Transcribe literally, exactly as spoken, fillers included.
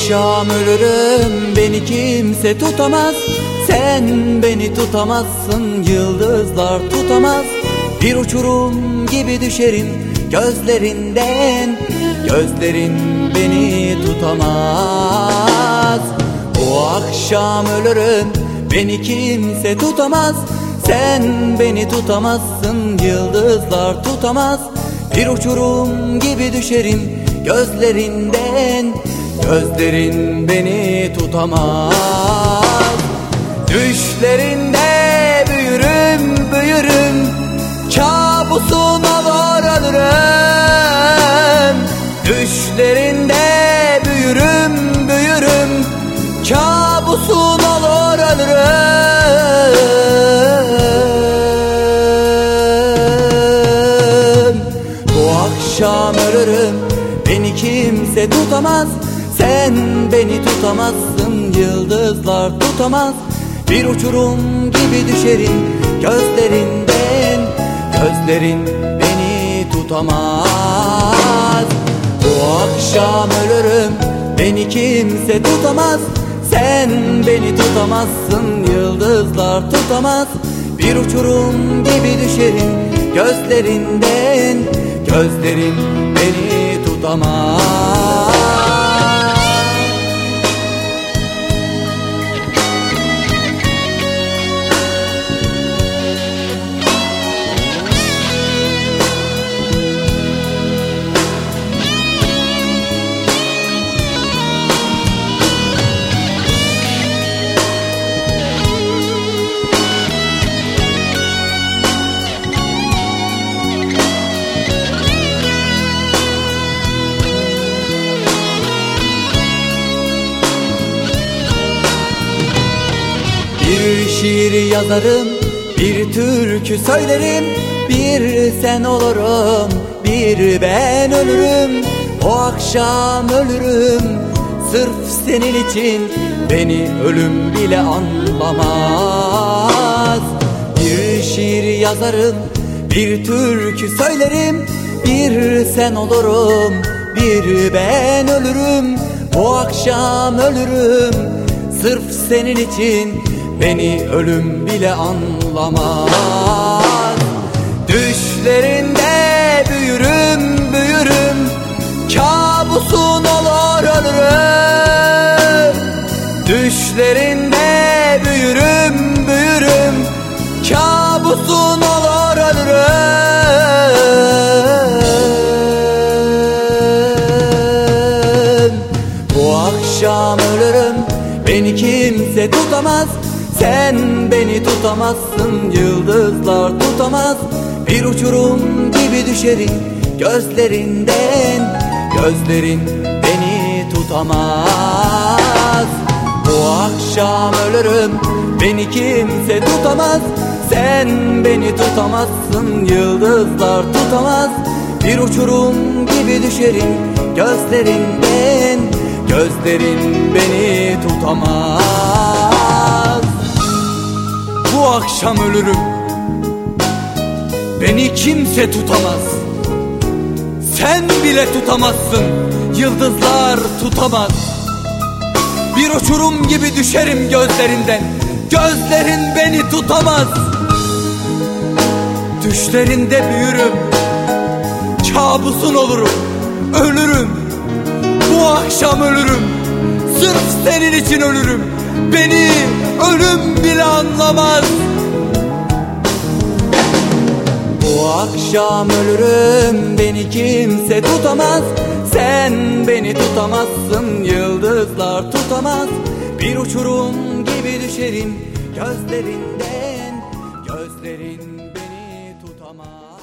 akşam ölürüm, beni kimse tutamaz. Sen beni tutamazsın, yıldızlar tutamaz. Bir uçurum gibi düşerim gözlerinden, gözlerin beni tutamaz. O akşam ölürüm, beni kimse tutamaz. Sen beni tutamazsın, yıldızlar tutamaz. Bir uçurum gibi düşerim gözlerinden, gözlerin beni tutamaz. Düşlerinde büyürüm, büyürüm, kabusun olur ölürüm. Düşlerinde büyürüm, büyürüm, kabusun olur ölürüm. Bu akşam ölürüm, beni kimse tutamaz. Sen beni tutamazsın, yıldızlar tutamaz. Bir uçurum gibi düşerim gözlerinden, gözlerin beni tutamaz. Bu akşam ölürüm, beni kimse tutamaz. Sen beni tutamazsın, yıldızlar tutamaz. Bir uçurum gibi düşerim gözlerinden, gözlerin beni tutamaz. Bir şiir yazarım, bir türkü söylerim. Bir sen olurum, bir ben ölürüm. O akşam ölürüm, sırf senin için. Beni ölüm bile anlamaz. Bir şiir yazarım, bir türkü söylerim. Bir sen olurum, bir ben ölürüm. O akşam ölürüm, sırf senin için. Beni ölüm bile anlamaz. Düşlerinde büyürüm, büyürüm, kabusun olur ölürüm. Düşlerinde büyürüm, büyürüm, kabusun olur ölürüm. Bu akşam ölürüm, beni kimse tutamaz. Sen beni tutamazsın, yıldızlar tutamaz. Bir uçurum gibi düşerim gözlerinden, gözlerin beni tutamaz. Bu akşam ölürüm, beni kimse tutamaz. Sen beni tutamazsın, yıldızlar tutamaz. Bir uçurum gibi düşerim gözlerinden, gözlerin beni tutamaz. Bu akşam ölürüm, beni kimse tutamaz. Sen bile tutamazsın, yıldızlar tutamaz. Bir uçurum gibi düşerim gözlerinden, gözlerin beni tutamaz. Düşlerinde büyürüm, kabusun olurum, ölürüm. Bu akşam ölürüm, sırf senin için ölürüm. Beni ölüm bile anlamaz. Bu akşam ölürüm, beni kimse tutamaz. Sen beni tutamazsın, yıldızlar tutamaz. Bir uçurum gibi düşerim gözlerinden, gözlerin beni tutamaz.